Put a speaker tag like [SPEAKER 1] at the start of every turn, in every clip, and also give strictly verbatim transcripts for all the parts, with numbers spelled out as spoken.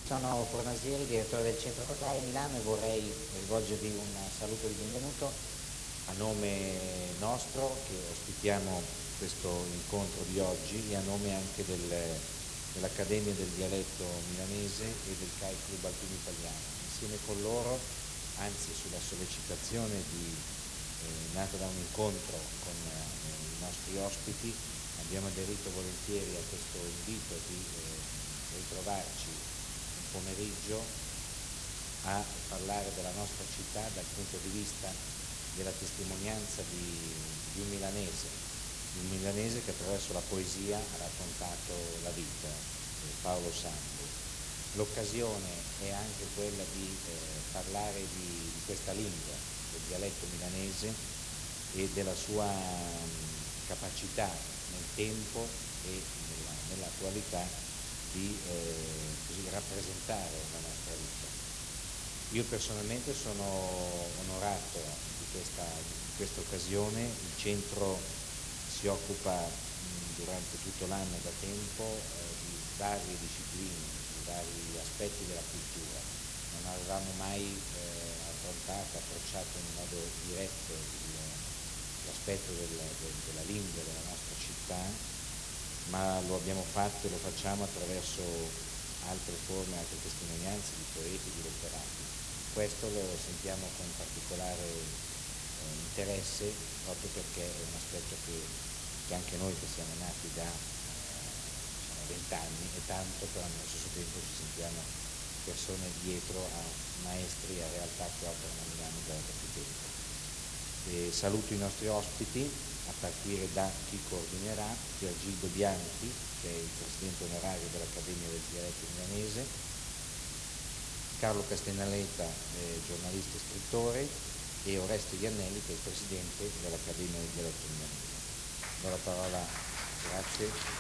[SPEAKER 1] Sono Fornasieri, direttore del Centro Culturale Milano, e vorrei rivolgervi un saluto di benvenuto a nome nostro che ospitiamo questo incontro di oggi e a nome anche del, dell'Accademia del Dialetto Milanese e del C A I Club Alpino Italiano. Insieme con loro, anzi sulla sollecitazione di, eh, nata da un incontro con eh, i nostri ospiti, abbiamo aderito volentieri a questo invito di eh, ritrovarci pomeriggio a parlare della nostra città dal punto di vista della testimonianza di, di un milanese, di un milanese che attraverso la poesia ha raccontato la vita, eh, Paolo Sambo. L'occasione è anche quella di eh, parlare di, di questa lingua, del dialetto milanese e della sua mh, capacità nel tempo e nella, nell'attualità di eh, così, rappresentare la nostra vita. Io personalmente sono onorato di questa, di questa occasione. Il centro si occupa mh, durante tutto l'anno da tempo eh, di varie discipline, di vari aspetti della cultura. Non avevamo mai eh, affrontato, approcciato in modo diretto il, l'aspetto del, del, della lingua della nostra città, ma lo abbiamo fatto e lo facciamo attraverso altre forme, altre testimonianze di poeti, di letterati. Questo lo sentiamo con particolare eh, interesse, proprio perché è un aspetto che, che anche noi che siamo nati da vent'anni eh, è tanto, però nello stesso tempo ci sentiamo persone dietro a maestri e a realtà che operano a Milano da più tempo. E saluto i nostri ospiti, a partire da chi coordinerà, Piergildo Bianchi, che è il presidente onorario dell'Accademia del Dialetto Milanese, Carlo Castellaneta, eh, giornalista e scrittore, e Oreste Iannelli, che è il presidente dell'Accademia del Dialetto Milanese. Do la parola, grazie.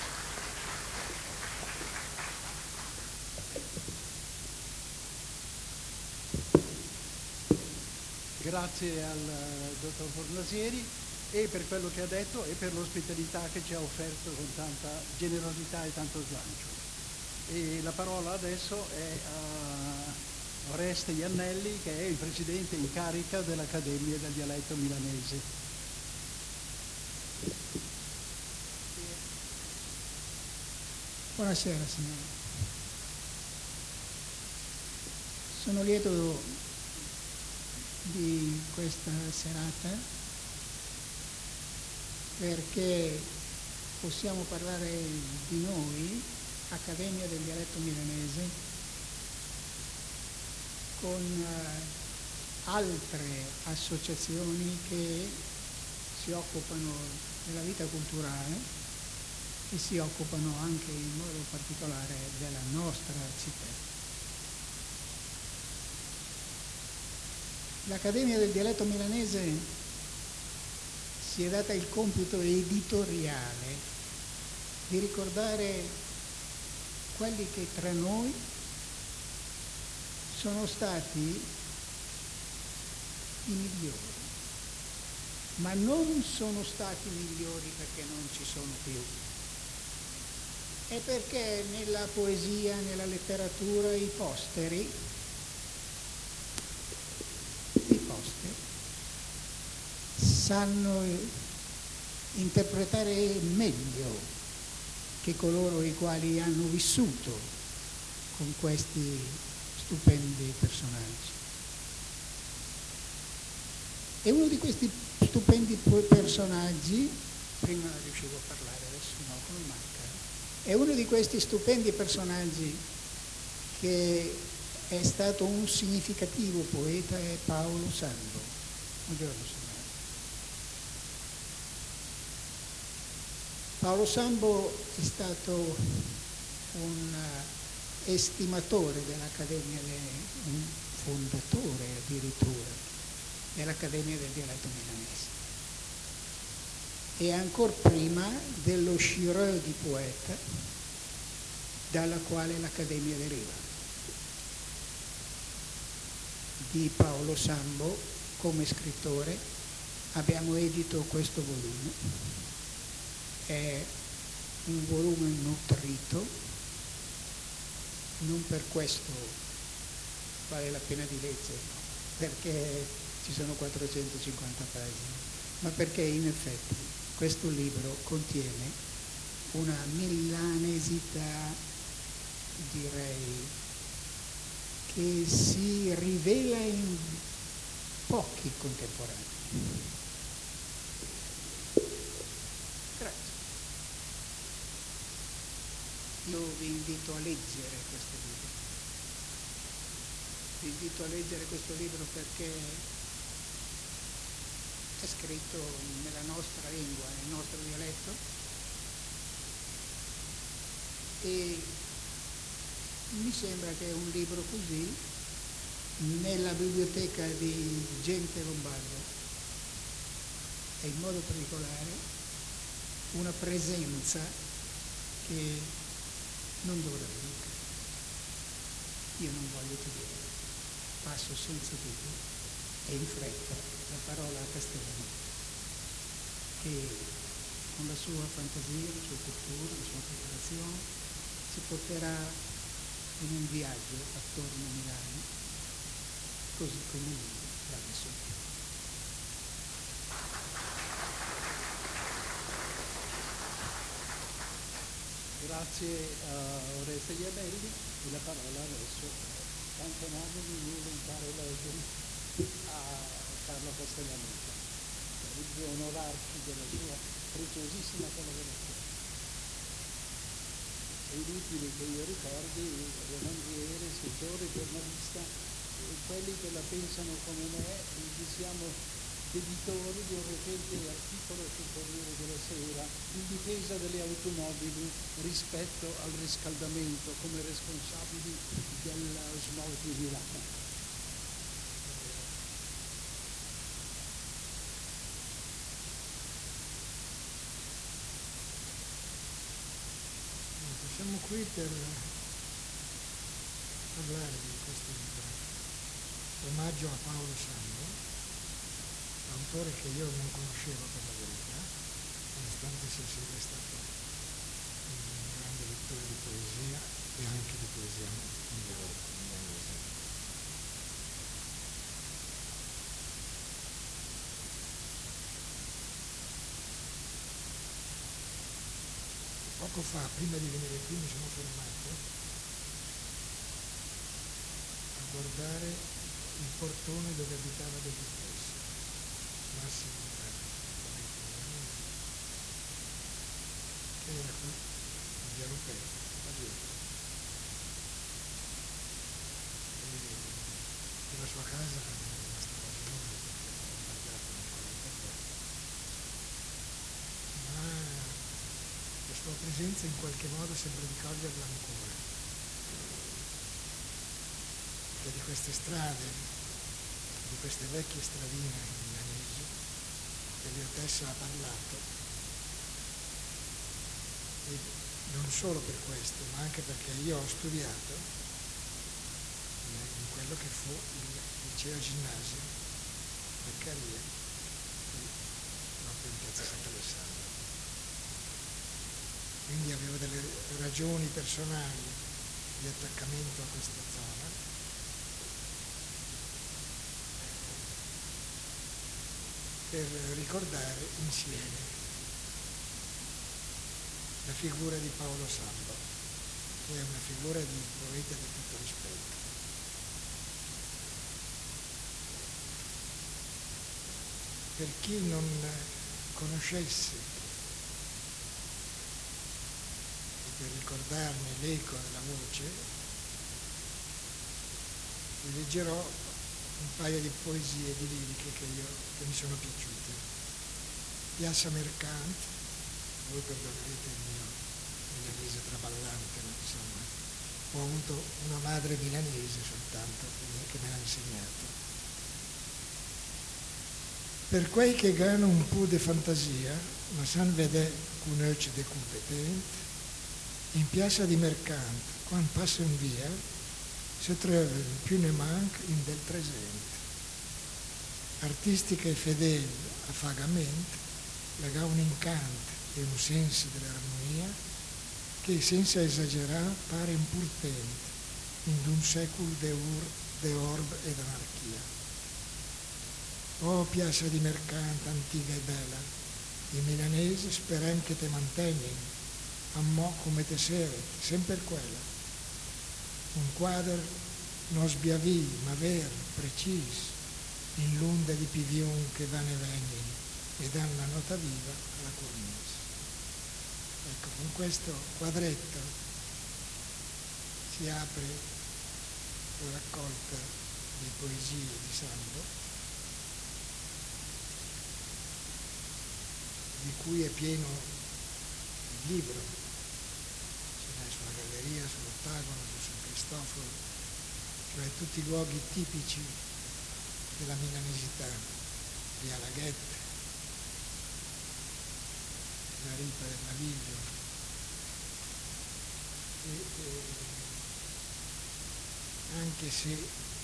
[SPEAKER 2] Grazie al uh, dottor Fornasieri e per quello che ha detto e per l'ospitalità che ci ha offerto con tanta generosità e tanto slancio. E la parola adesso è a Oreste Iannelli, che è il presidente in carica dell'Accademia del Dialetto Milanese.
[SPEAKER 3] Buonasera signore. Sono lieto di questa serata perché possiamo parlare di noi, Accademia del Dialetto Milanese, con altre associazioni che si occupano della vita culturale e si occupano anche in modo particolare della nostra città. L'Accademia del Dialetto Milanese si è data il compito editoriale di ricordare quelli che tra noi sono stati i migliori, ma non sono stati migliori perché non ci sono più, è perché nella poesia, nella letteratura, i posteri sanno interpretare meglio che coloro i quali hanno vissuto con questi stupendi personaggi. E uno di questi stupendi personaggi, prima riuscivo a parlare, adesso no, come manca, è uno di questi stupendi personaggi che è stato un significativo poeta, è Paolo Sambo. Buongiorno signore. Paolo Sambo è stato un estimatore dell'Accademia, un fondatore addirittura dell'Accademia del Dialetto Milanese e ancor prima dello Chireux di poeta dalla quale l'Accademia deriva. Di Paolo Sambo come scrittore abbiamo edito questo volume. È un volume nutrito, non per questo vale la pena di leggerlo, perché ci sono quattrocentocinquanta pagine, ma perché in effetti questo libro contiene una millanesità, direi, che si rivela in pochi contemporanei. Grazie. Io vi invito a leggere questo libro. Vi invito a leggere questo libro perché è scritto nella nostra lingua, nel nostro dialetto, e mi sembra che un libro così nella biblioteca di gente lombardo e in modo particolare una presenza che non dovrebbe mancare. Io non voglio più dire, passo senza dubbio e in fretta la parola a Castellani, che con la sua fantasia, la sua cultura, la sua preparazione ci porterà in un viaggio attorno a Milano, così come lui l'ha vissuto.
[SPEAKER 2] Grazie a Oreste Iannelli e la parola adesso, tanto nome di inventare leggere, a Carlo Castellaneta, per onorarci della sua preziosissima collaborazione. È inutile che io ricordi romanziere, scrittore, giornalista, quelli che la pensano come me, che siamo debitori di un recente articolo sul Corriere della Sera in difesa delle automobili rispetto al riscaldamento come responsabili dello smog di Milano.
[SPEAKER 4] Siamo qui per parlare di questo libro, Omaggio a Paolo Sambo, autore che io non conoscevo per la verità, nonostante sia sempre stato un grande lettore di poesia e anche di poesia milanese. Poco fa, prima di venire qui, mi sono fermato a guardare il portone dove abitava degli stessi, Massimo Inverno, che era qui, in via Luperto, a dietro. E la sua casa è rimasta quasi nuova perché è stata tagliata nel quarantadue, ma la sua presenza in qualche modo sembra di coglierla ancora, perché di queste strade, di queste vecchie stradine milanesi, Elio ha parlato, e non solo per questo, ma anche perché io ho studiato in quello che fu il liceo ginnasio Beccaria, qui proprio in piazza Sant'Alessandro. Quindi avevo delle ragioni personali di attaccamento a questa zona, per ricordare insieme la figura di Paolo Sambo, che è una figura di poeta di tutto rispetto. Per chi non conoscesse, per ricordarne l'eco della voce, vi leggerò un paio di poesie, di liriche che, io, che mi sono piaciute. Piazza Mercante, voi perdonerete il mio milanese traballante, ma insomma, ho avuto una madre milanese soltanto che me l'ha insegnato. Per quei che ganno un po' di fantasia, ma san vedere conosce de competente, in piazza di Mercante, quando passa in via, si trova più ne manca in del presente. Artistica e fedele a fagamente, lega un incanto e un senso dell'armonia che senza esagerare pare importante in un secul de, ur, de orb ed anarchia. Oh piazza di mercante antica e bella, i milanesi speran che te mantenien, a mo' come te seret, sempre quella. Un quadro non sbiavì, ma ver, precis, in l'onda di pivion che va ne venien e dan la nota viva alla cornice. Ecco, con questo quadretto si apre la raccolta di poesie di Sandro, di cui è pieno il libro. Ce n'è sulla galleria, sull'ottagono, su San Cristoforo, cioè tutti i luoghi tipici della milanesità, via Laghette, la ripa del Naviglio. E, e, anche se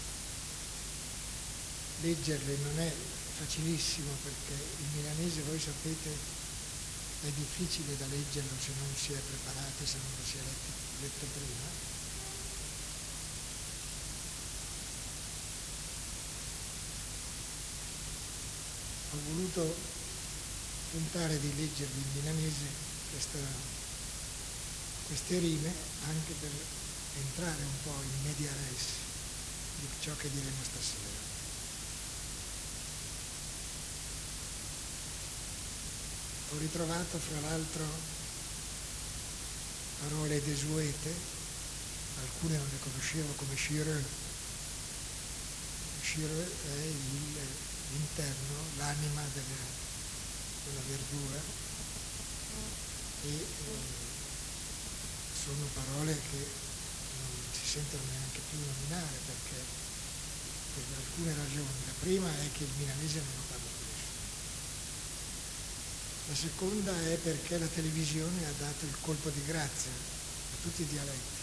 [SPEAKER 4] leggerle non è facilissimo, perché il milanese, voi sapete, è difficile da leggerlo se non si è preparati, se non lo si è letto, letto prima. Ho voluto tentare di leggervi in milanese questa, queste rime, anche per entrare un po' in media res di ciò che diremo stasera. Ho ritrovato fra l'altro parole desuete, alcune non le conoscevo, come Schireux. Schireux è il, l'interno, l'anima della, della verdura, e eh, sono parole che non si sentono neanche più nominare, perché per alcune ragioni. La prima è che il milanese non lo parla più. La seconda è perché la televisione ha dato il colpo di grazia a tutti i dialetti,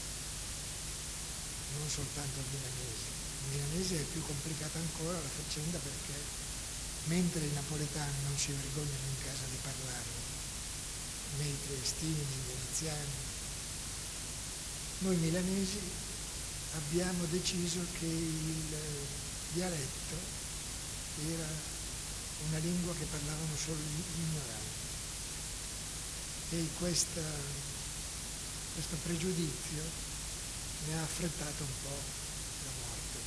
[SPEAKER 4] non soltanto al milanese. Il milanese è più complicata ancora la faccenda, perché mentre i napoletani non si vergognano in casa di parlarlo, né i triestini, né i veneziani, noi milanesi abbiamo deciso che il dialetto era una lingua che parlavano solo gli ignoranti, e questa, questo pregiudizio ne ha affrettato un po' la morte.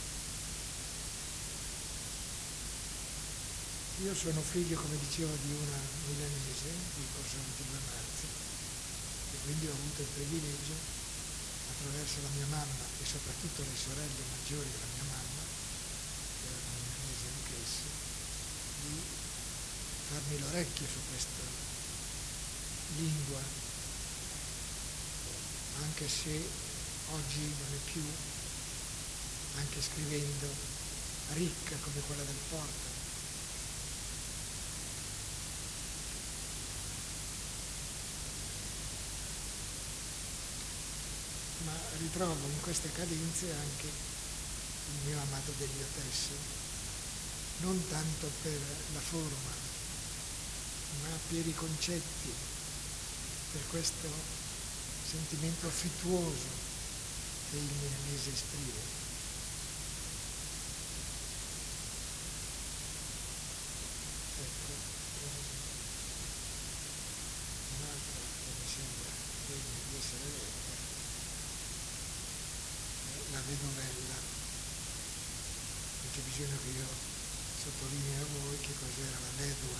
[SPEAKER 4] Io sono figlio, come dicevo, di una milanese di Corso ventidue marzo, e quindi ho avuto il privilegio, attraverso la mia mamma e soprattutto le sorelle maggiori della mia mamma, che erano milanesi anch'esse, di farmi l'orecchio su questa lingua, anche se oggi non è più, anche scrivendo, ricca come quella del Porto. Ma ritrovo in queste cadenze anche il mio amato Deliotesso, non tanto per la forma, ma per i concetti, per questo sentimento affettuoso che il milanese esprime. Ecco, un'altra che mi sembra degna di essere letta è La Vedovella. Non c'è bisogno che io sottolineo a voi che cos'era la vedova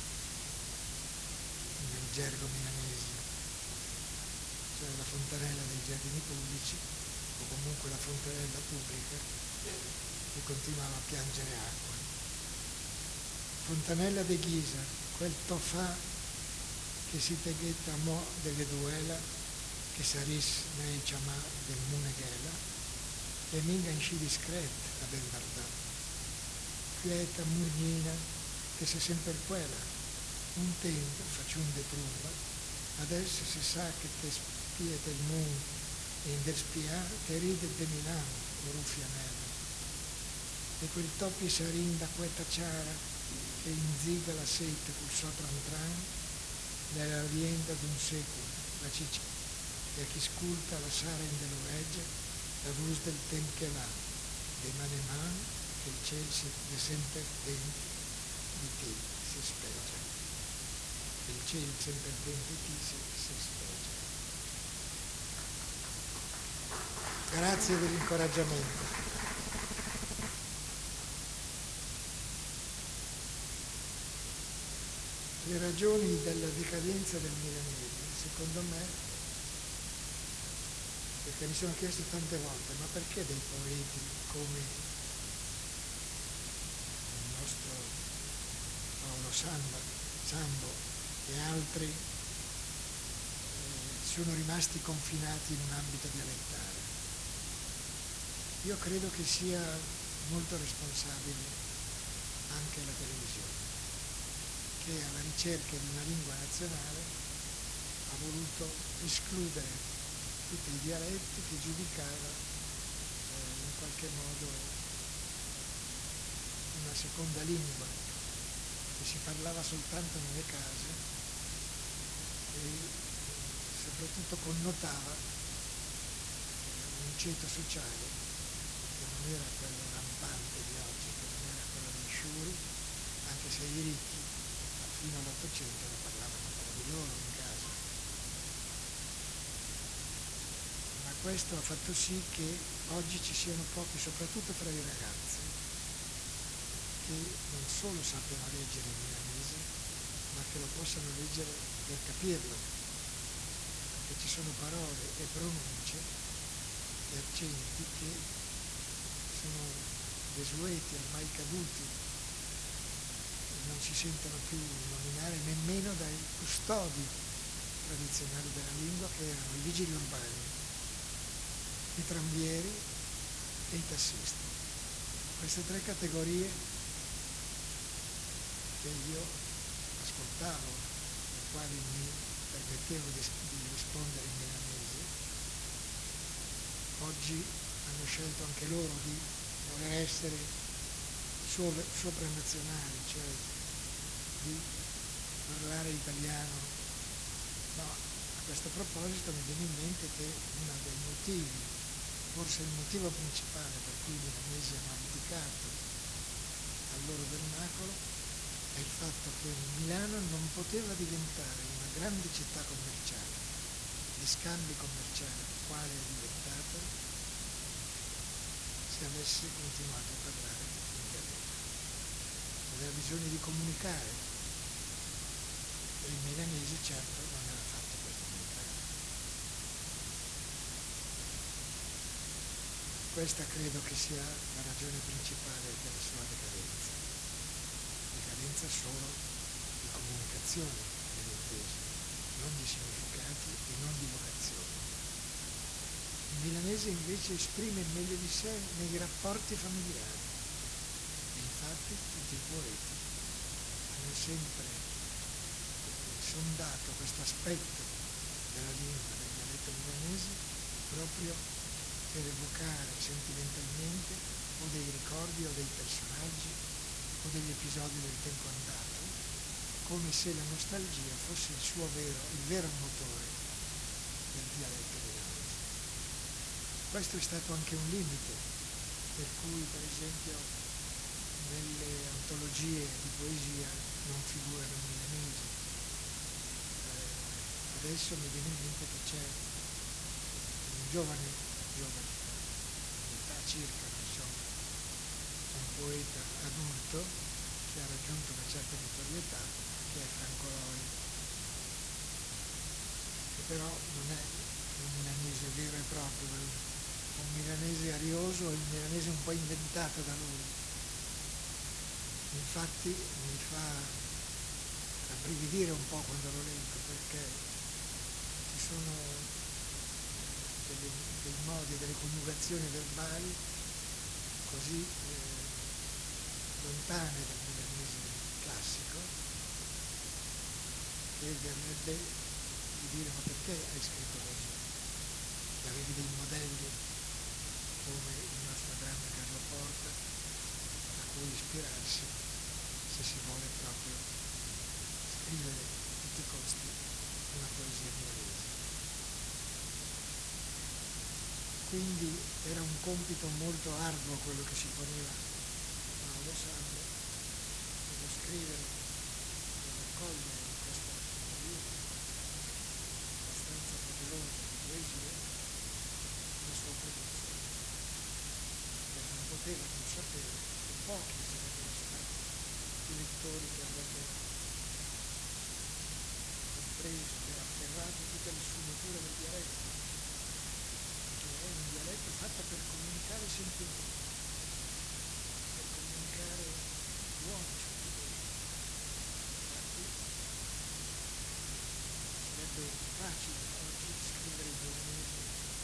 [SPEAKER 4] nel gergo milanese, cioè la fontanella dei giardini pubblici, o comunque la fontanella pubblica che continuava a piangere acqua. Fontanella de Ghisa, quel tofà che si teghetta mo delle duela, che saris nei ciamà del Muneghela, e minga in sci discret a ben guardare. Quieta murnina, che se sempre quella, un tempo facciunde trumba, adesso si sa che te spiete il mondo, e in del spia te ride de Milano, o ruffianella. E quel toppi sarin da queta ciara, che inziga la sete col sopra un tran, nella rienda d'un secolo, la ciccia, e a chi sculta la sara in dell'oreggia, la luz del tempo che va, demane man che il cielo si è sempre dentro di te si speggia. Il cielo sempre dentro di te si, si speggia. Grazie dell'incoraggiamento. Le ragioni della decadenza del milanese, secondo me, perché mi sono chiesto tante volte, ma perché dei poeti come il nostro Paolo Samba, Sambo e altri eh, sono rimasti confinati in un ambito dialettale? Io credo che sia molto responsabile anche la televisione, che alla ricerca di una lingua nazionale ha voluto escludere tutti i dialetti che giudicava eh, in qualche modo una seconda lingua che si parlava soltanto nelle case e soprattutto connotava eh, un ceto sociale che non era quello rampante di oggi, che non era quello dei sciuri, anche se i ricchi fino all'Ottocento ne parlavano tra di loro in casa. Ma questo ha fatto sì che oggi ci siano pochi, soprattutto fra i ragazzi, che non solo sappiano leggere il milanese, ma che lo possano leggere per capirlo, perché ci sono parole e pronunce e accenti che sono desueti, ormai caduti, non si sentono più nominare nemmeno dai custodi tradizionali della lingua, che erano i vigili urbani, i tramvieri e i tassisti. Queste tre categorie che io ascoltavo, le quali mi permettevo di, di rispondere in milanese, oggi hanno scelto anche loro di voler essere sopranazionali, cioè di parlare italiano. No, a questo proposito mi viene in mente che uno dei motivi, forse il motivo principale per cui i milanesi hanno abdicato al loro vernacolo è il fatto che Milano non poteva diventare una grande città commerciale, di scambi commerciali, quale è diventata, se avesse continuato a parlare in dialetto. Aveva bisogno di comunicare e il milanese certo non era fatto per comunicare. Questa credo che sia la ragione principale della sua decadenza. Decadenza solo di comunicazione, nell'inteso, non di significati e non di vocazione. Il milanese invece esprime il meglio di sé nei rapporti familiari. E infatti tutti i poeti hanno sempre sondato questo aspetto della lingua del dialetto milanese proprio per evocare sentimentalmente o dei ricordi o dei personaggi o degli episodi del tempo andato, come se la nostalgia fosse il suo vero, il vero motore del dialetto milanese. Questo è stato anche un limite, per cui per esempio nelle antologie di poesia non figurano i milanesi. Eh, adesso mi viene in mente che c'è un giovane, giovane, in età circa, insomma, un poeta adulto che ha raggiunto una certa notorietà, che è Franco Loi, che però non è un milanese vero e proprio, è un milanese arioso, è un milanese un po' inventato da lui. Infatti mi fa rabbrividire un po' quando lo leggo, perché ci sono delle, dei modi, delle coniugazioni verbali così eh, lontane dal milanese classico, che verrebbe di dire: ma perché hai scritto così? E avevi dei modelli come il nostro grande Carlo Porta a cui ispirarsi se si vuole proprio scrivere a tutti i costi una poesia milanese. quindi era un compito molto arduo quello che si poneva Paolo Sandro, nello scrivere e raccogliere in questo volume abbastanza poderoso di poesie la sua produzione, perché non poteva non sapere che pochi sarebbero stati i lettori che avrebbero compreso e afferrato tutte le sfumature del dialetto, che è un dialetto fatto per comunicare sentimenti, per comunicare buoni sentimenti. Infatti sarebbe facile oggi scrivere i bolognesi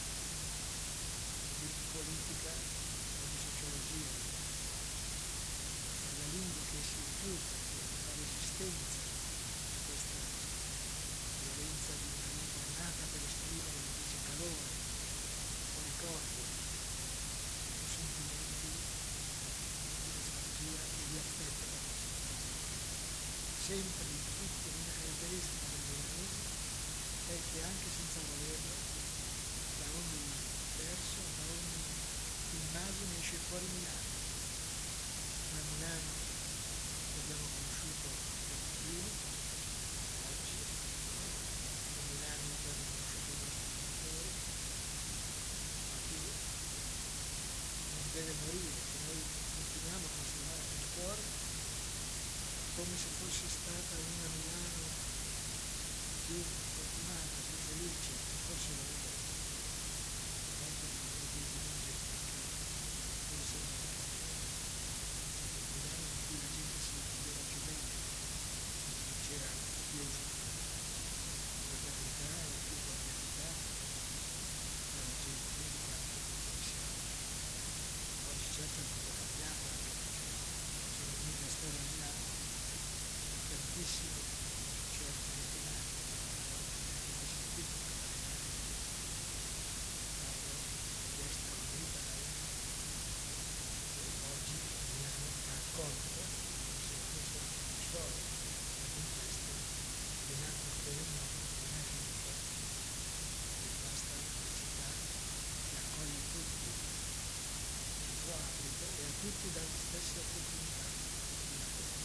[SPEAKER 4] di politica o di sociologia, per la lingua che si usa, che è la resistenza a questa violenza di una lingua nata per esprimere invece calore o ricordo o sentimenti di nostalgia e di affetto per la città. Sempre in tutto una caratteristica del bolognese è che anche senza volerlo, da ogni verso, da ogni immagine esce fuori Milano. Ma Milano che abbiamo conosciuto per primi oggi, un Milano che hanno conosciuto i nostri genitori, ma che non deve morire, che noi continuiamo a conservare nel cuore, come se fosse stata una Milano più fortunata, più felice, forse non è vero. Molto di bolognesi non gente che forse non è Milano in cui la gente si viveva più bene, non c'era più fraternità e più cordialità tra la gente di quanto noi siamo. Oggi certo è tutto cambiato, anche perché sono venuti a scuola a Milano tantissimi, certo mecenati, anche questi qui non parlare mai parlo di extracomunitari che oggi Milano ha accolto, se fossero i suoi, ma con questo non ha portato il nome, non è finito, è rimasta una città che accoglie tutti, che può aprire e a tutti dà le stesse opportunità di lavoro.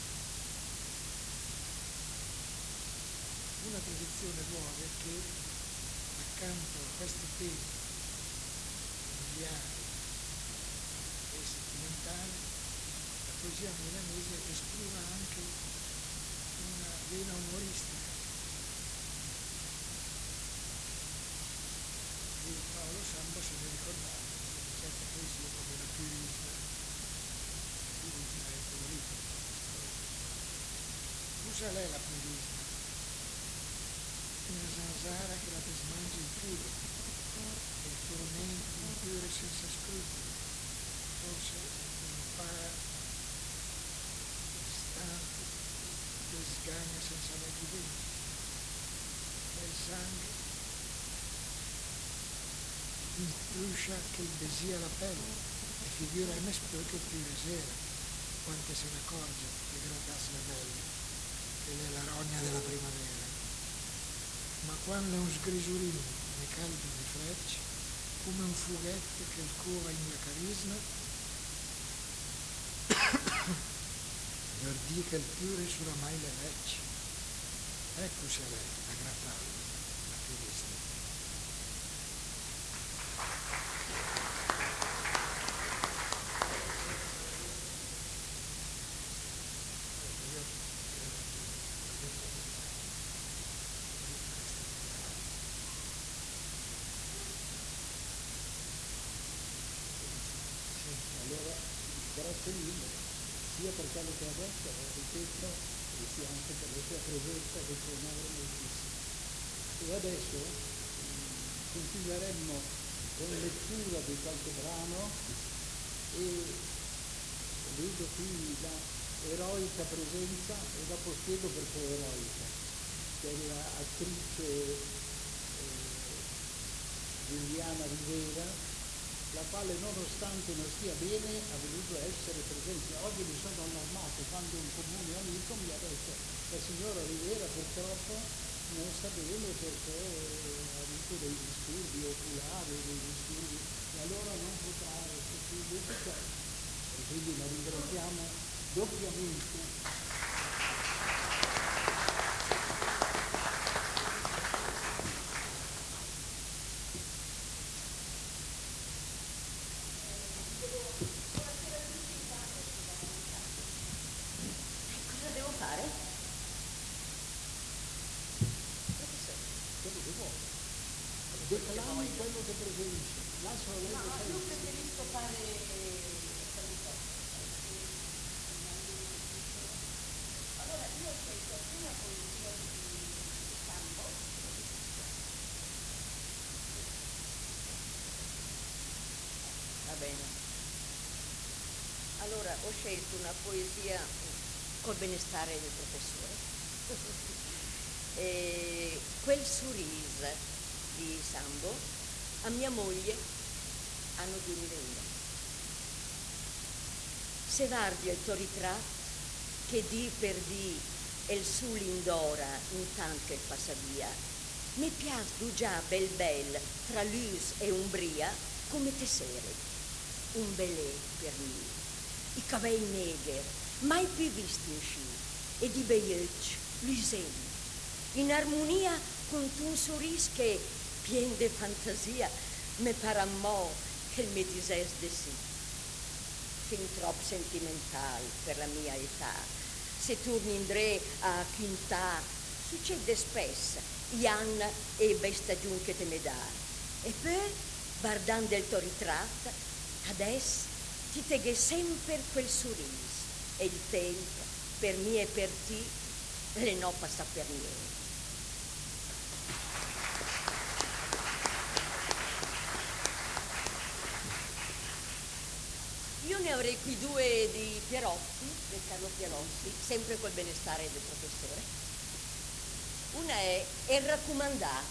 [SPEAKER 4] Una tradizione nuova è che accanto a questi temi familiari e sentimentali la poesia milanese esprima anche una vena umoristica e Paolo Sandro se ne ricordava in certe poesie come la Purisma. La Purisma è colorita in questa storia. Usa lei la Purisma? Una zanzara che la desmangia il puro, e il tormento impure senza scrupoli, forse un par istante che sgagna senza leggi denti, e il sangue influscia che il desia la pelle, e figura in espio che più sera, quante se ne accorge che gradasse la belle, ed è la rogna della primavera. Ma quando è un sgrisurino ne caldo di frecce, come un fughetto che il cova in la carisma, per dire che il piure sulla mai le vecce. Eccoci a lei, a Grappallo, la piurista.
[SPEAKER 3] Allora, grazie mille, sia per quello che ha detto, ripeto, e sia anche per la sua presenza che ci onora moltissimo. E adesso mh, continueremmo con lettura di qualche brano e vedo qui la eroica presenza, e dopo spiego perché eroica, dell'attrice eh, Giuliana Rivera, la quale nonostante non stia bene ha voluto essere presente. Oggi mi sono allarmato quando un comune amico mi ha detto la signora Rivera purtroppo non sta bene perché ha avuto dei disturbi oculari, dei disturbi,
[SPEAKER 2] quindi la ringraziamo doppiamente. Declami quello che preferisce. Lascio lei. No, io preferisco fare salutare. Allora, io ho scelto una poesia di Sambo. Va bene. Allora, ho scelto una poesia col benestare del professore. E quel sorriso di Sambo a mia moglie anno duemilauno. Se guardi il tuo ritratto che di per di e il su l'indora intanto che passa via, mi piace già bel bel tra l'us e umbria come te sere, un belè per me, i capelli negri mai più visti in sci e di beiucci luseni in armonia con un sorriso che pien de fantasia me para mo che mi dises de sì, fin troppo sentimental per la mia età. Se torni indre a quinta succede spesso Ian e bei stagioni che te me dà e poi guardando il tuo ritratto adesso ti teghe sempre quel sorriso e il tempo per me e per ti le no passa per niente. Io ne avrei qui due di Pierotti, del Carlo Pierotti, sempre col benestare del professore. Una è El raccomandà.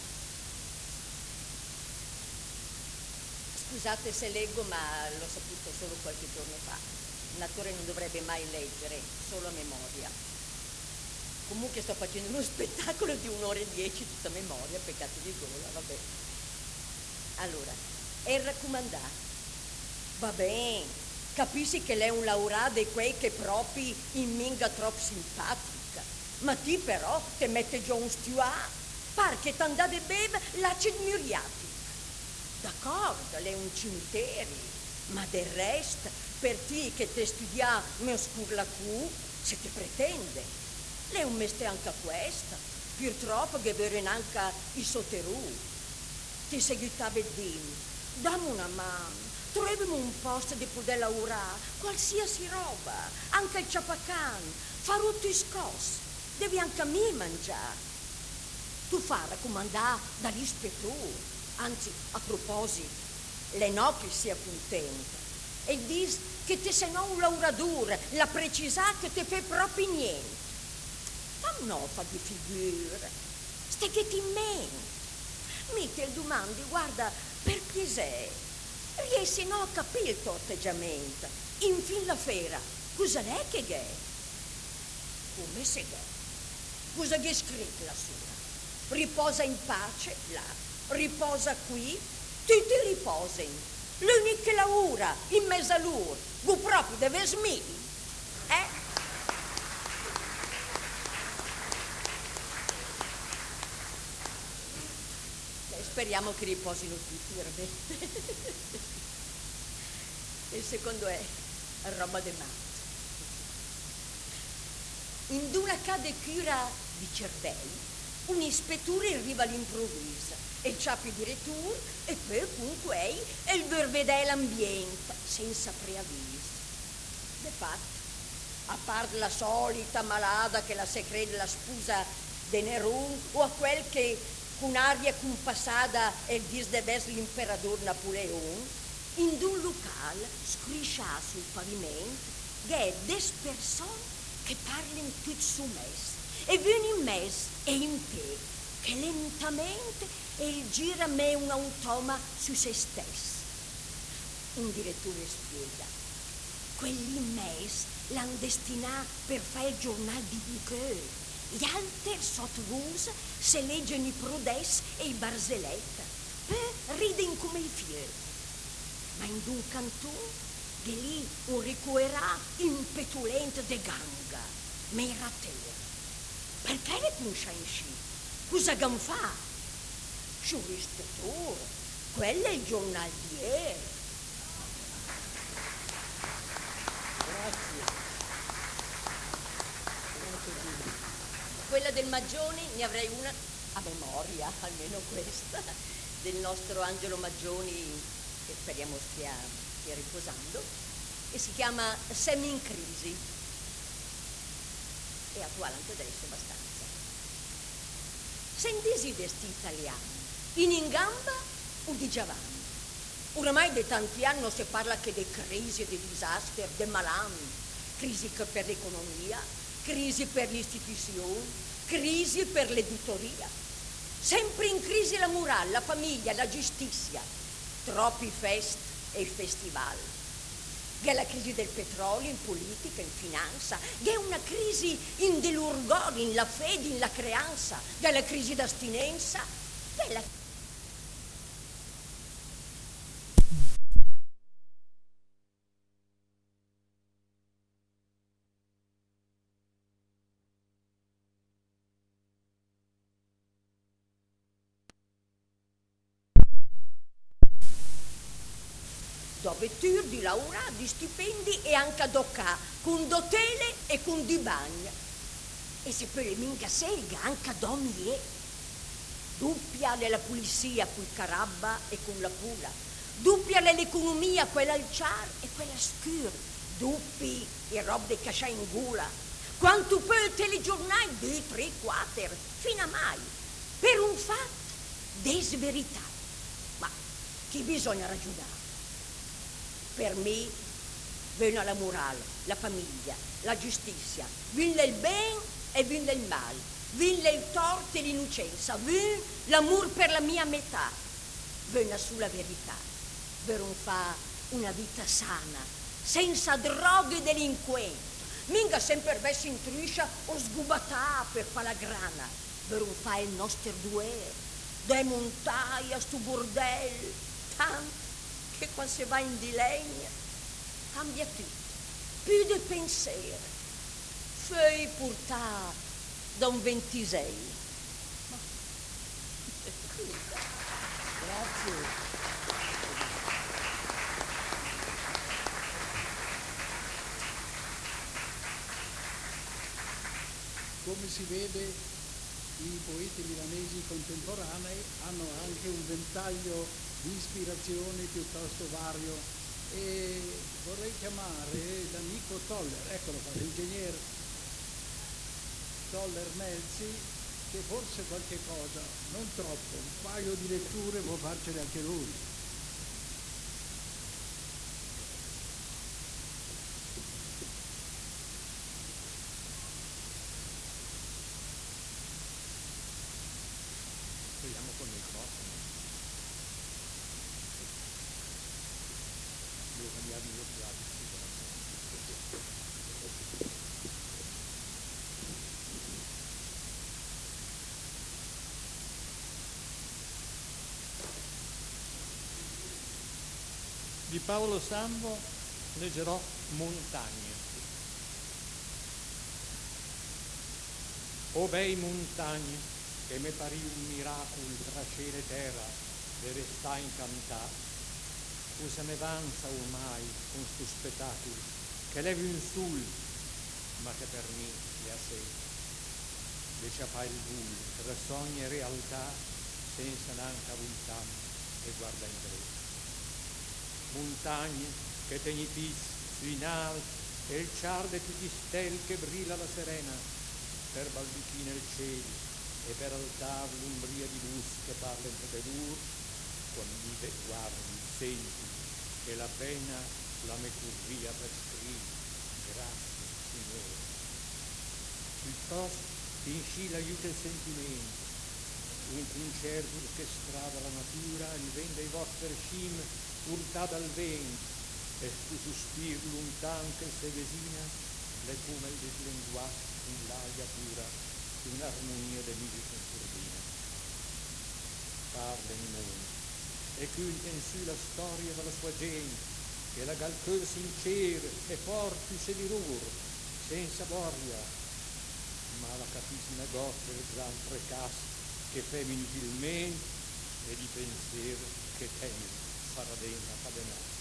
[SPEAKER 2] Scusate se leggo, ma l'ho saputo solo qualche giorno fa. Un attore non dovrebbe mai leggere, solo a memoria. Comunque sto facendo uno spettacolo di un'ora e dieci, tutta a memoria, peccato di gola, vabbè. Allora, El raccomandà. Va bene. Capisci che lei è un laureato di quei che proprio in minga troppo simpatica, ma ti però te mette già un steward, par che t'andate beve l'acid muriatica. D'accordo, lei è un cimiteri, ma del resto, per ti che te studia me oscur la cu, se te pretende. Lei è un mestiere anche questo, purtroppo che vero anche i sotterù. Ti seguitava e dimmi, dammi una mano. Troviamo un posto di poter lavorare, qualsiasi roba, anche il ciapacan, fa tutti scossi, devi anche a me mangiare. Tu fa raccomandare dall'ispettore, anzi, a proposito, le no che sia contenta, e dici che te sei non un lavoratore, la precisa che te fai proprio niente. Ma no, fa di figure, stai che ti in mente. Mi te domandi, guarda, per piacere, riesci no a capire il tuo atteggiamento. Infine la fera, cosa è che è? Come se è? Cosa è scritto la sua? Riposa in pace là, riposa qui, tutti riposano. L'unico che lavora in mezzo a loro, tu proprio deve smili, eh? Speriamo che riposino tutti, veramente. Il secondo è roba de matto. In una cade cura di cervelli, un ispettore arriva all'improvviso e c'ha più direttore e poi comunque e il ver vedere l'ambiente senza preavviso. De fatto, a parte la solita malada che la se crede la sposa de Nerone o a quel che con aria compassata e il dis de ves l'imperador Napoleon, in un locale scriscia sul pavimento che des persone che parlen tutti su mes e viene in mes e in te che lentamente e gira me un automa su se stesso. Un direttore spiega, quelli in mes l'han destinat per fare il giornale di Bucheux. Gli altri sottovusi se leggono i prodessi e i barzelletta, poi ridono come i fiori. Ma in un cantone
[SPEAKER 5] che lì un ricuerà impetulente de ganga, mera terra. Perché le puncia in sci? Cosa gan fa? Giuristatore, quello è il giornaliere.
[SPEAKER 1] Grazie. Grazie.
[SPEAKER 5] Quella del Maggioni ne avrei una a memoria, almeno questa, del nostro Angelo Maggioni, che speriamo stia, stia riposando, e si chiama Semi in crisi. È attuale anche adesso abbastanza. Sentisi vesti italiani, in ingamba o di giovani. Oramai da tanti anni non si parla che di crisi, di disastri, di malami, crisi per l'economia, crisi per l'istituzione, crisi per l'editoria. Sempre in crisi la morale, la famiglia, la giustizia, troppi fest e festival. Che è la crisi del petrolio in politica, in finanza, che è una crisi in dell'urgore, in la fede, in la creanza, che è la crisi d'astinenza, che è la dove tur di laurea, di stipendi e anche ad occa, con d'hotel e con di bagna. E se per le minga selga, anche domi è. Doppia nella pulizia col carabba e con la pula. Doppia nell'economia quella al char e quella scur. Doppi e rob de cascià in gula. Quanto poi il telegiornale dei tre, quattro, fino a mai. Per un fatto desverità. Ma che bisogna ragionare? Per me viene la morale, la famiglia, la giustizia, viene il bene e viene il male, viene il torto e l'innocenza, viene l'amore per la mia metà, viene sulla verità, per un fa una vita sana, senza droghe e delinquenti, minga sempre verso in triscia o sgubatà per fa la grana, per un fa il nostro duer, de montaia stu bordello, tanto che quando si va in di legna cambia tutto, più di pensiero, fei portà da un ventisei.
[SPEAKER 1] Grazie.
[SPEAKER 2] Come si vede, i poeti milanesi contemporanei hanno anche un ventaglio di ispirazioni piuttosto vario, e vorrei chiamare l'amico Toller, eccolo qua, l'ingegnere Toller Melzi, che forse qualche cosa, non troppo, un paio di letture può farcene anche lui.
[SPEAKER 6] Vediamo con il microfono. Devo cambiarmi gli occhiali. Di Paolo Sambo leggerò Montagne. O bei montagne, che me parì un miracolo tra cielo e terra, e resta incantà. Cosa me vanza ormai con sto spettacolo, che levi un sul, ma che per me è a sé. Deixa fa il buio, tra sogni e realtà, senza neanche volontà, e guarda in breve. Montagne che tegni pizzi sui navi, e il ciar de tutti stelle che brilla la serena, per balbichina il cielo, e per altar l'umbria di luz che parla entre dur, quando vive guardi, senti, che la pena la me curvia per scrivere, grazie Signore. Piuttosto insci l'aiuta il sentimento, un concerto che strada la natura, il vento dei vostri scim urtà dal vento, e tu sospir lontan che se vesina, le come il deslenguato in l'aria pura, un'armonia de musica in turbina. Parla in mondo, e culten su la storia della sua gente, che la calcol sincera e forte se di rur, senza boria, ma la capisce negozio e altre case che femini filmente e di pensiero che temi sarà dentro a cadenare.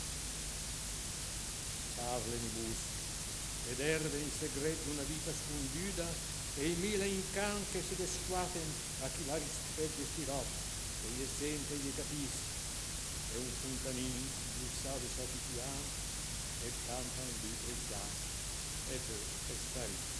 [SPEAKER 6] Parle di bus ed erbe in segreto una vita sconduta e i mille incanti che si desquaten a chi la rispetta e stirò e gli sente e gli capisce. È un fontanino glissato sottipiano e canta un libro e già e poi è sparito.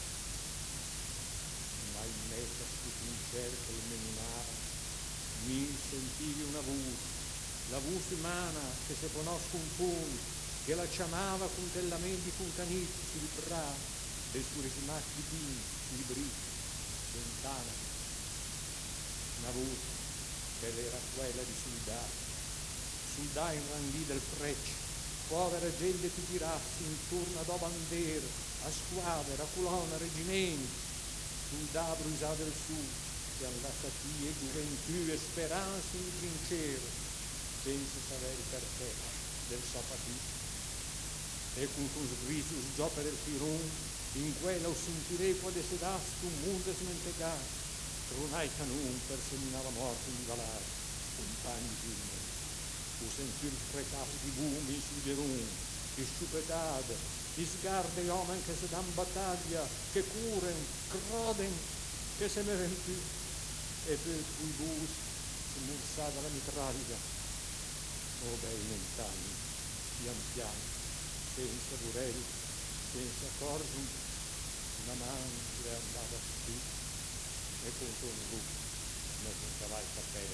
[SPEAKER 6] Ma in mezzo a tutto un cerchio il meninara mi sentivi una voce, la voce umana che se conosco un po' che la chiamava con tellamenti fontaniti sul bra del suo resimati di pini, di bricci, lontana. Una voce che era quella di Soldà, Soldà in ranghi del freccio, povera gente ti tirassi intorno a bandiera, a squadra, a colonna, a reggimenti, Soldà bruciato del sud, che alla fatia e gioventù e speranza in trincero, senza sapere perché del sapatì. E con un sgriso sgioppa del firon, in quella o sentirei può desedaste un mondo smentegato, tronai canon per seminare la morte in valare, compagni di me, o sentir frecato di bumi in suderon, di stupetade, di sgarde uomini che se dan battaglia, che curen, croden, che se me ven più, e per cui bus, smursata la mitraglia, oh bei vent'anni, pian piano, senza burelli, senza corvi, una mano le andava qui e contro un gruppo, ma senza vai cappello.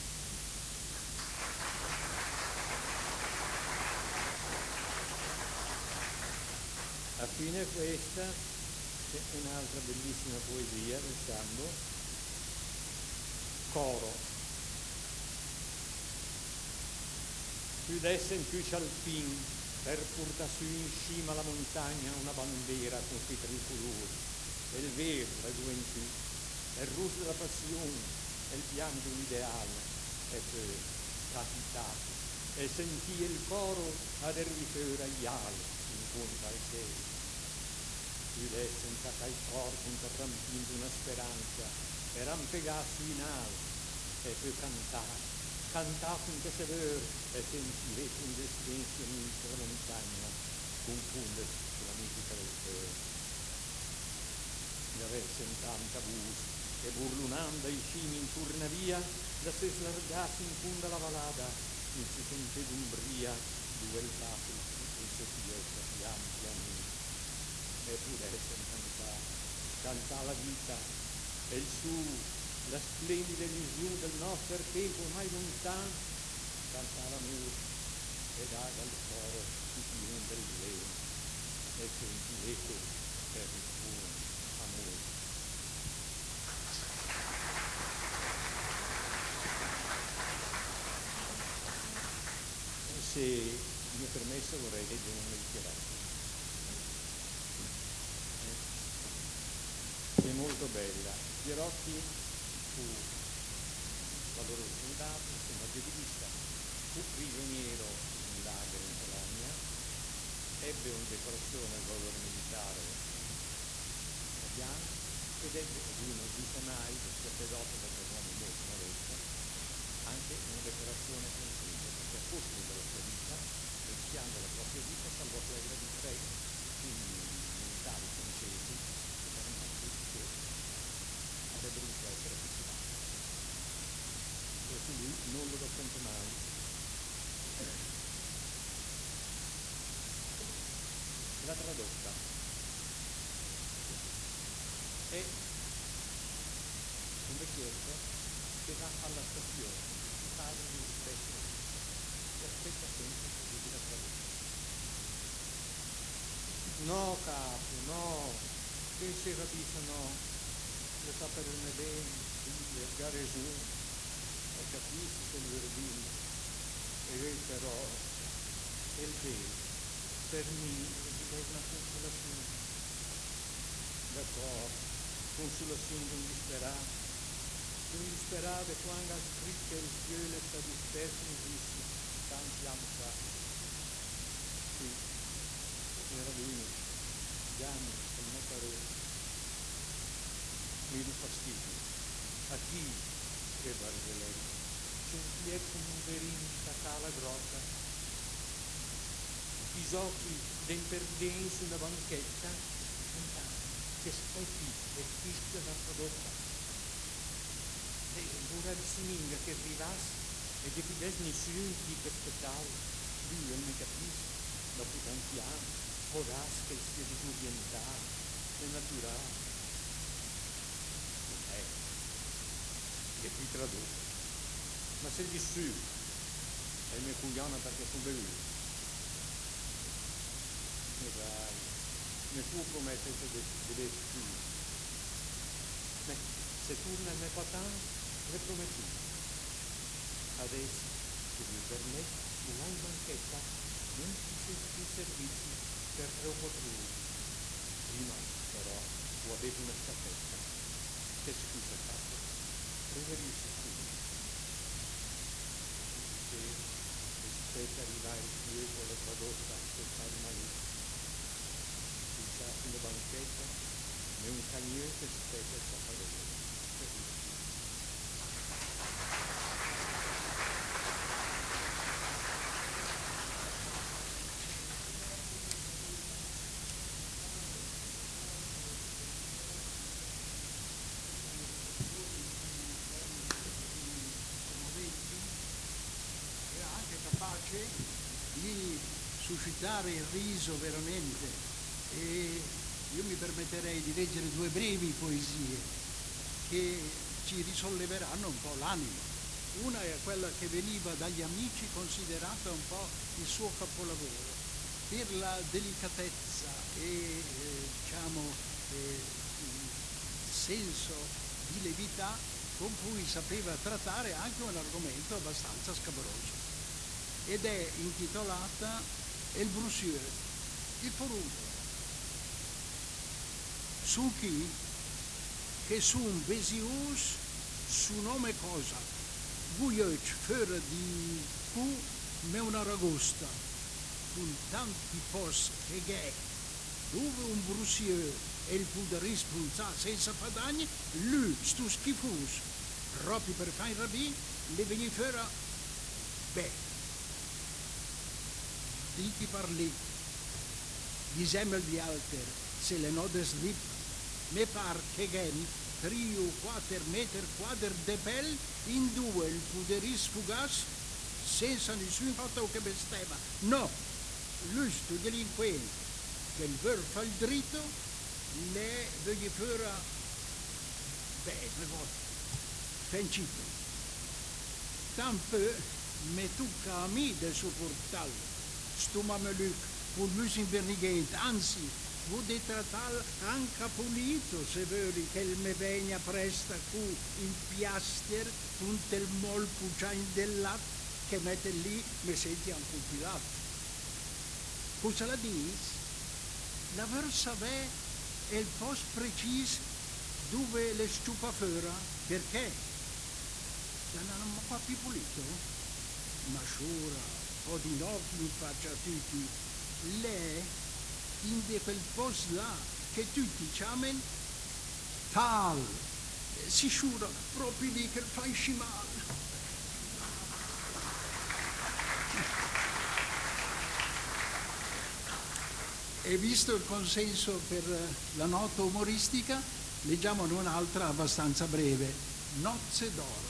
[SPEAKER 6] A fine questa c'è un'altra bellissima poesia del Sambo, Coro. Più d'essen più cialpin, per portare su in cima alla montagna una bandiera con quei tricolori, e il vero, la gioventù, e il rosso della passione, e il bianco l'ideale, e poi capitato, e sentì il coro ad errifere agli ali, in punta al cielo. Più d'essen tacca il corpo interrompendo una speranza, e rampegassi in alto, e poi cantare, cantato in che sever e sentirete un destinio sulla montagna confondersi sulla musica del cielo. Ne avesse in tanta bus e burlunando i cimi in turna via da se slargasse in fondo alla valada non si sente d'umbria dove il passo e se fietta pian pianino e pudesse cantare cantare la vita e il su la splendida illusione del nostro tempo ormai lontano, cantava l'amore e dava al coro il più del velo e senti l'eco per il suo amore. Se mi è permesso vorrei leggere un letterato. È molto bella. Pierotti fu valoroso soldato, insomma giedivista, fu prigioniero in lager in Polonia, ebbe una decorazione al valore militare italiano ed ebbe uno di Sonai, che sacerdote perché un uomo molto modesto, anche una decorazione francese, perché a costo della sua vita, rischiando la propria vita, salvò quella di tre militari francesi che erano morti che avrebbero dovuto essere fucilati. Questo lui non lo racconto mai. La tradotta è un vecchietto che va alla stazione, padre di un spesso che aspetta sempre che gli la tradotta. No capo, no, che si capisce no, le sapere bene, le gare su, e capisci che il verdino, e però è il vero, per me è una consolazione. D'accordo, consolazione di un disperato, di un disperato quando ha scritto il Dio le sta disperso in visto, tanti anni fa. sì, era lui, Gianni, il notare, mi do fastidio. A chi che guarda lei? C'è un pietro un verin alla grotta, i occhi den perdenti su una banchetta, che specchi e fischia da prodotta. E ora di sininga che arrivasse e che fides nessuno chi che aspettava, lui non mi capisce, dopo tanti anni, potrà che sia disorientato, è naturale. Eh, che qui tradotto. Ma se gli su, è mia cugliona perché sono bevuto. E dai, ne fu promettere di vedere tu. Se torna il mio patà, le prometto. Adesso, se mi permette, una in banchetta, non ci sono più servizi per tre o quattro ore. Prima, però, ho avuto una staffetta. Che scusa fatto? Preferisco scusa. E aspetta arrivare qui con la tradotta per fare malissimo. Sulla banchetta e un camion che aspetta il sappadone.
[SPEAKER 2] Era anche capace di suscitare il riso veramente. E io mi permetterei di leggere due brevi poesie che ci risolleveranno un po' l'animo. Una è quella che veniva dagli amici considerata un po' il suo capolavoro per la delicatezza e eh, diciamo eh, il senso di levità con cui sapeva trattare anche un argomento abbastanza scabroso, ed è intitolata El Brussier, il forunco. Su chi che sun besius su nome cosa guioc føre di cu me una ragosta con tanti pos che ghè dove un brussier e il puderi spunza senza padagni lui stu schifus proprio per fare rabì le veni fera beh di chi parli di semmel di alter se le node slip me par che gen trio quater meter quader de bel in due il puderis fugas senza nessun fatto che bestema no lui sto delinquente che il ver fa il dritto le vegli fora beh me voto fencito tanto me tocca a me del sopportal sto mameluc con lui invernigente anzi vuoi trattare anche pulito se vedi che il me vegna presta cu il piaster con del mol puciain del latte che mette lì mi senti un compilato. Cosa la dici? La versa è il post preciso dove le stupa fora perché? La non ho qua più pulito? Ma sciura, ho di notte in faccia a tutti. Lei in de quel posto là che tutti chiamano tal si sciura proprio lì che fai scimare. E visto il consenso per la nota umoristica, leggiamo un'altra abbastanza breve, Nozze d'oro.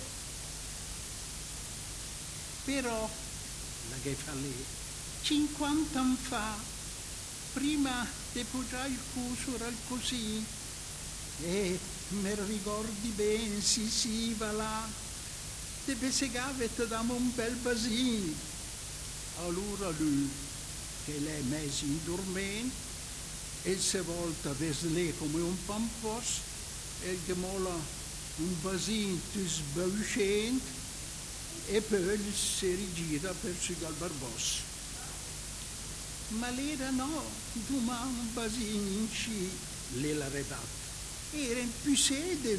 [SPEAKER 2] Però, la che fa lì, cinquanta anni fa, prima di poggiare il cuso era così, e me ricordi bene, sì sì, va là, te besegava e te dava un bel basin. Allora lui, che l'è messo in dormente, e se volta veslè come un pampos, e che mola un basin tu sbauscente, e poi si rigira per il barbos. Ma l'era no, domani un basin in sci, l'era redatta. Era in più sede,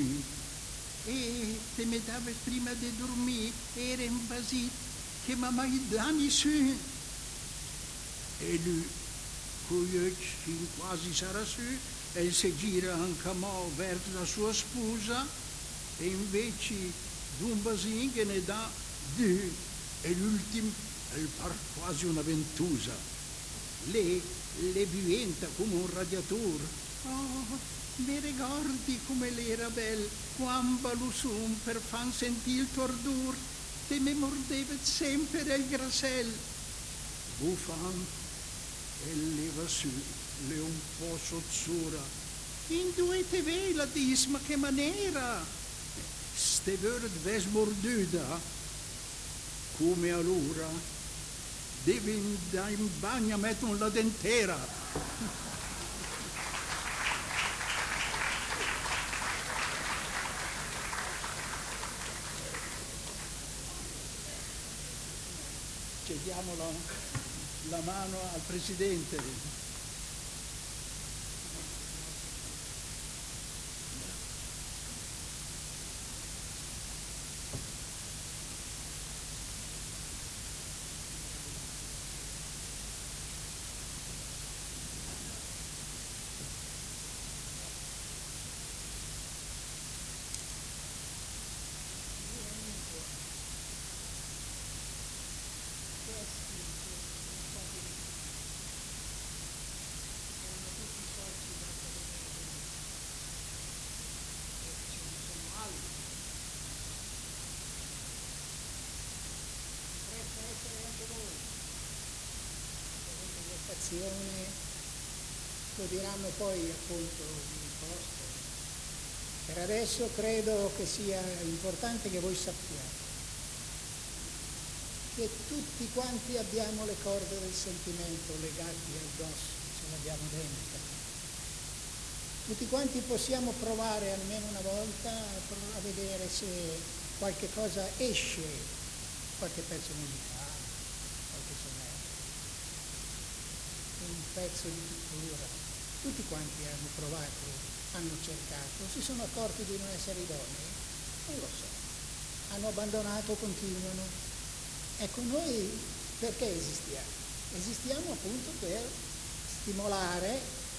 [SPEAKER 2] e te metteva prima di dormire, era un basin che mi mai dato su. e lui con gli occhi fin quasi sarà su, e si gira anche mo verso la sua sposa, e invece d'un basin che ne dà due, e l'ultimo è par quasi una ventusa. Lei le diventa come un radiatore. Oh, mi ricordi come lei era bella, quando lo son per fan sentire il tordur, e mi mordeva sempre il grasel. Buffan, e leva su, le un po' sozzura. In due te ve la dis, ma che maniera? Ste verde ves morduda, come allora devi andare in bagno a mettere la dentera. Chiediamo la, la mano al Presidente.
[SPEAKER 3] Lo diranno poi appunto in posto. Per adesso credo che sia importante che voi sappiate che tutti quanti abbiamo le corde del sentimento legati addosso, ce l'abbiamo dentro. Tutti quanti possiamo provare almeno una volta a vedere se qualche cosa esce, qualche pezzo musicale, qualche sonetto, un pezzo di pittura. Tutti quanti hanno provato, hanno cercato, si sono accorti di non essere idonei? Non lo so. Hanno abbandonato, continuano. Ecco, noi perché esistiamo? Esistiamo appunto per stimolare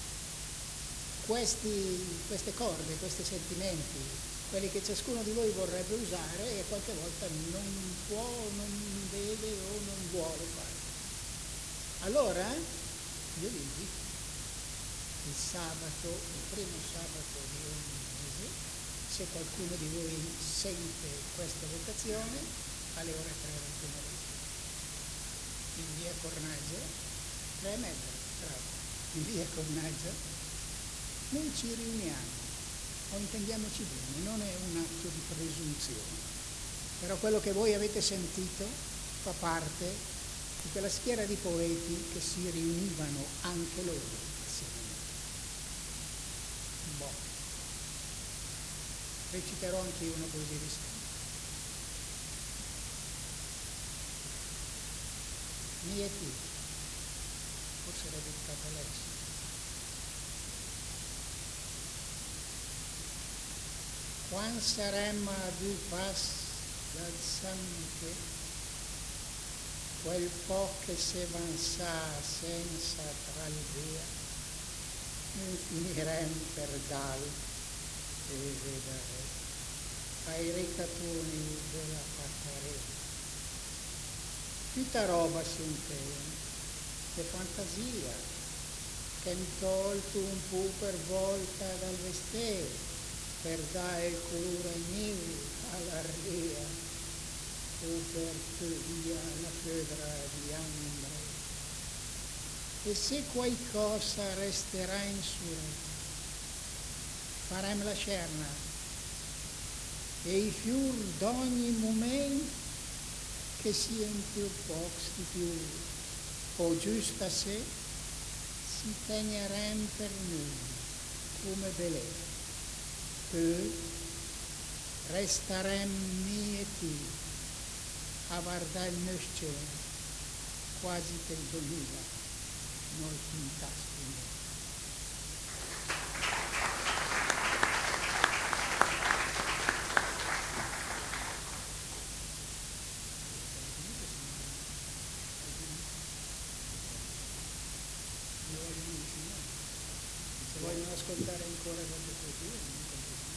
[SPEAKER 3] questi, queste corde, questi sentimenti, quelli che ciascuno di voi vorrebbe usare e qualche volta non può, non deve o non vuole fare. Allora, io vi invito il sabato, il primo sabato di ogni mese, se qualcuno di voi sente questa vocazione, alle ore tre del pomeriggio, in via Cornaggia, tre e mezza, bravo, in via Cornaggia, noi ci riuniamo, o intendiamoci bene, non è un atto di presunzione, però quello che voi avete sentito fa parte di quella schiera di poeti che si riunivano anche loro. Boh. Reciterò anche io una poesia di Stefano. Mieti, forse l'ho dedicata a lei. Quan saremmo a due passi dal sangue, quel po' che se avanza senza tralvia, non finiremo per dal e vedere ai ricatoni della patarea. Tutta roba si intende, che fantasia, che mi tolto un po' per volta dal vestire, per dare il colore ai neve, alla ria, o per via la febra di ambre. E se qualcosa resterà in suretta, faremo la scerna e i fior d'ogni momento che siano più pochi di più, o giusto a sé, si tegnerem per noi come belezza. Poi resterem mieti a guardare il nostro cielo, quasi per dominare noi fantastici. Se vogliono ascoltare ancora qualche poesia, non continuo.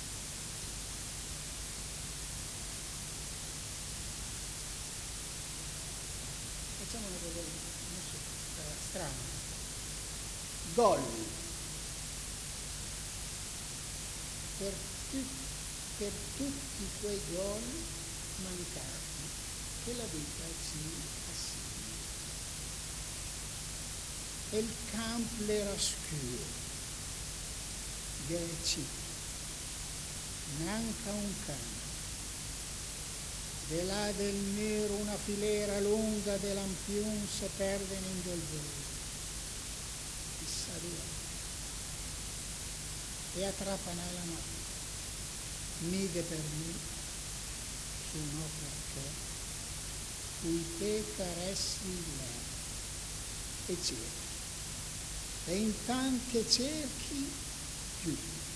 [SPEAKER 3] Facciamo una cosa, non so, strana. Gol. Per, tu- per tutti quei gol mancati che la vita ci assegna. E il campo l'era scuro, grecito, neanche un cane. De là del nero una filera lunga de lampion se perden in dolore. Chissà dove. E attrappano la notte. Mide per me, su no perché, cui te caressi lei e cerchi. E intanto che cerchi, giù,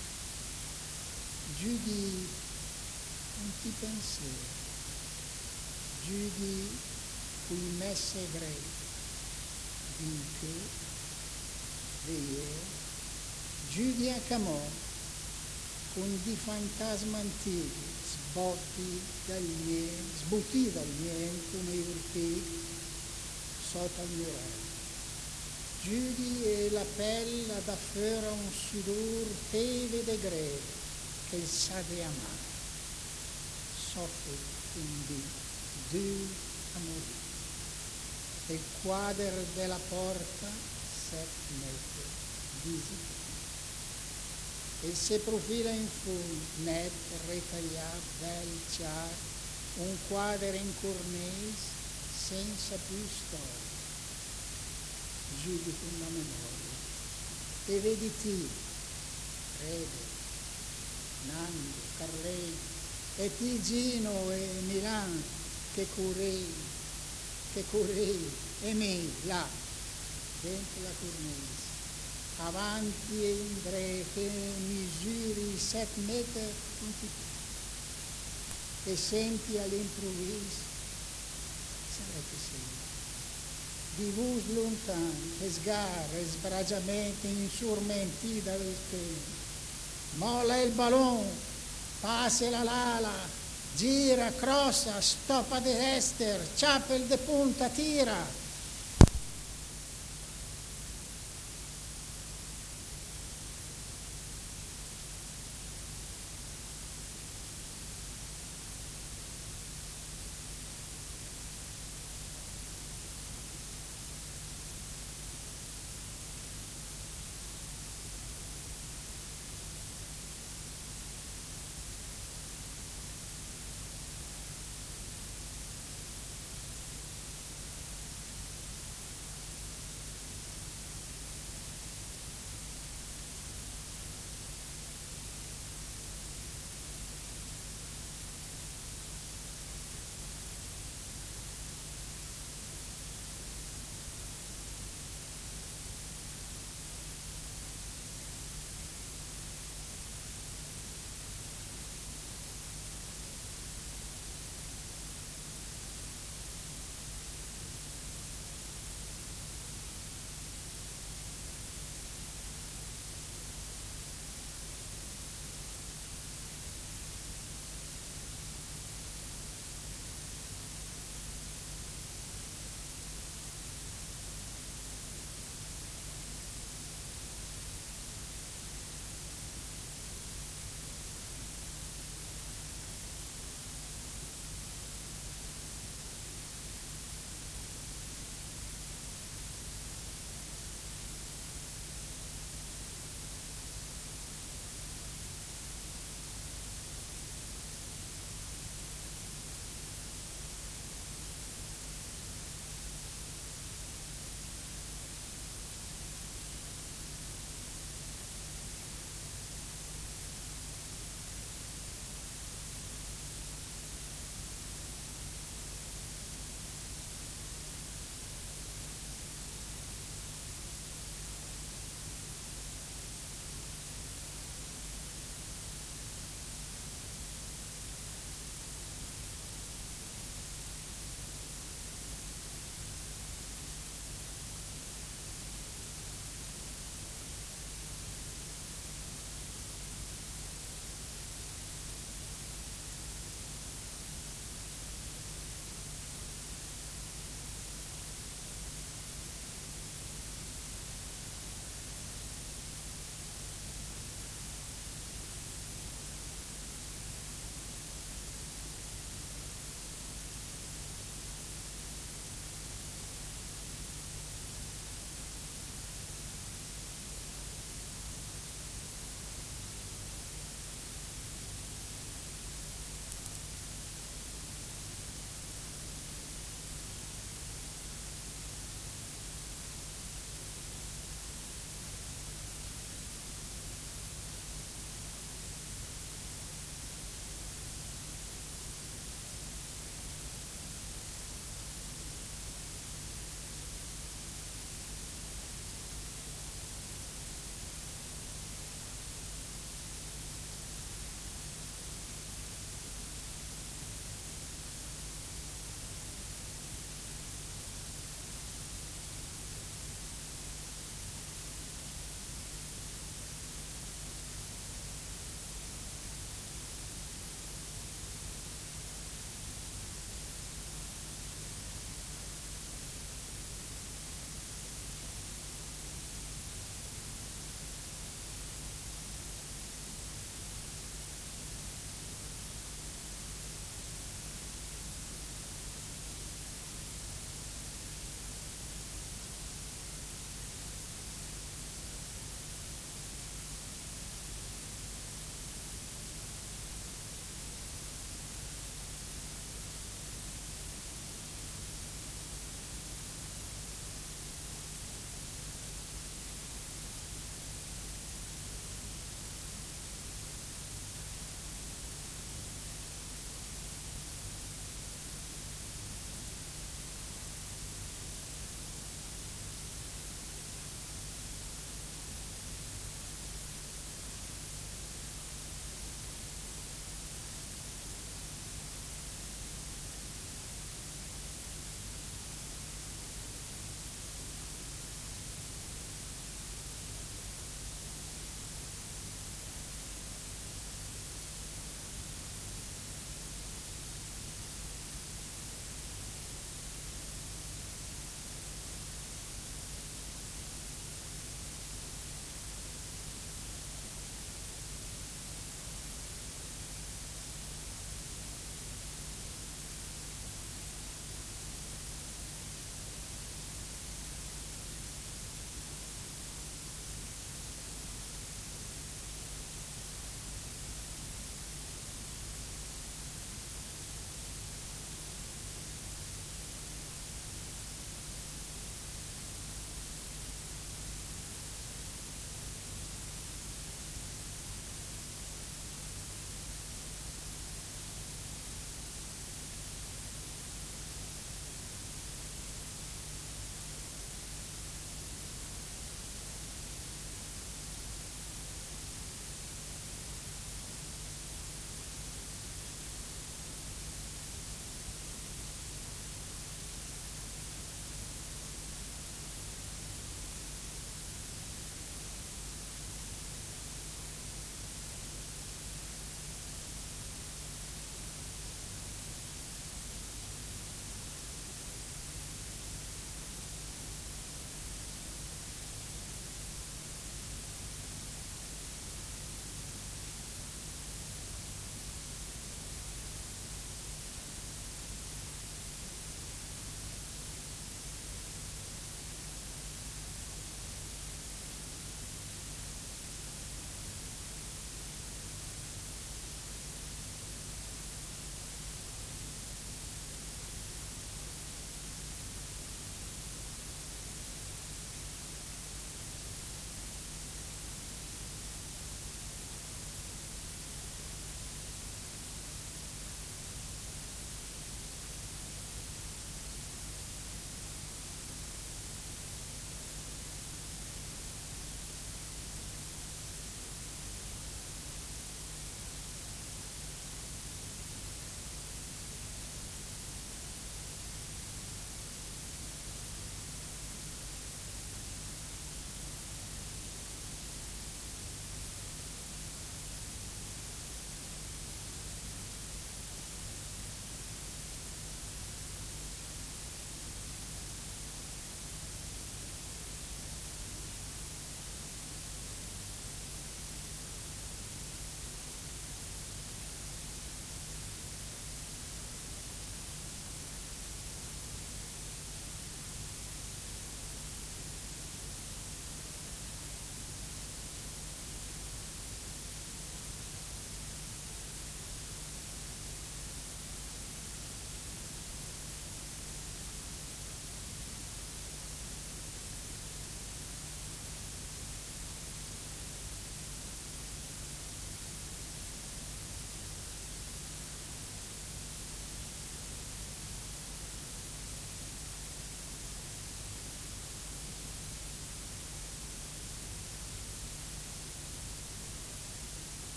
[SPEAKER 3] giù di un ti pensiero, giù di cui messe greche, vinche, vero, giù di accamò, con di fantasma antichi, sbotti dal niente, sbutti dal niente nei urti sotto il muraglio. Giudi e la pelle da fuori un sudor teve de greve che sa di amare. Soffre quindi due amori. E il quadro della porta sette metri visita. E se profila in fondo, net, retagliato, bel, chiaro, un quadro in cornese senza più storia. Giudico una memoria. E vedi ti, Rede, Nando, Carlei, e ti Gino e Milan, che curei, che curei, e me, là, dentro la cornese. Avanti e indre che misuri sette metri non ti più. E senti all'improvviso, sarà che sei, di vus lontano, e sgarre, e sbragiamenti insurmenti del pelo. Molla il ballon, passa la lala, gira, crossa, stoppa de ester, ciappel de punta, tira.